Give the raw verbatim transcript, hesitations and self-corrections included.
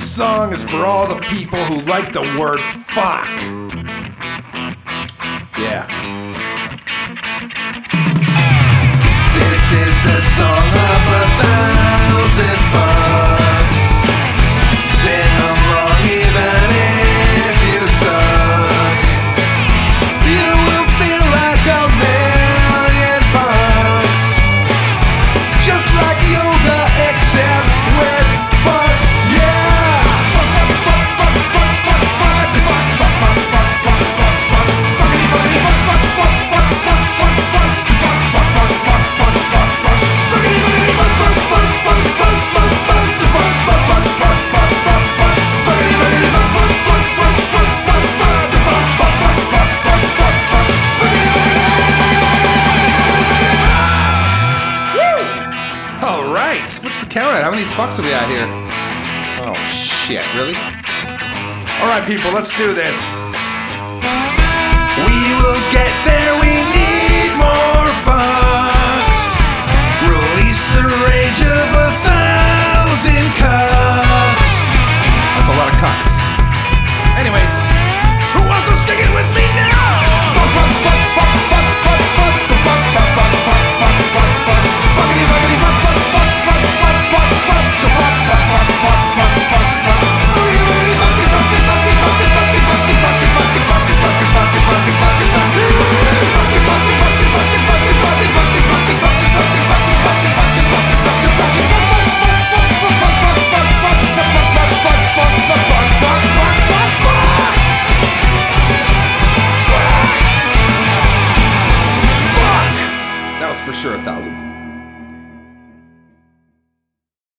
This song is for all the people who like the word fuck. Yeah. This is the song of a thousand fucks. Sing along even if you suck. You will feel like a million bucks. It's just like yoga except with bucks. Yeah. Fuck, fuck, fuck, fuck, fuck, fuck, fuck, fuck, fuck, fuck, fuck, fuck, fuck, fuck, fuck, fuckity, fuckity, fuck, fuck, fuck, fuck, fuck, fuck, fuck, fuck, fuck, fuck, fuck, fuck, fuck, fuck, fuckity, fuckity, fuck, fuck, fuck, fuck, fuck, fuck, fuck, fuck, fuck, fuck, fuck, fuck, fuck, fuck, fuck, fuckity, fuckity, fuck, fuck, fuck, fuck, fuck, fuck, fuck, fuck, fuck, fuck, fuck, fuck, fuck, fuck, fuck, fuckity, Woo! All right. What's the count at? How many fucks are we at here? Oh shit! Really? All right, people. Let's do this. We will get there. We need more.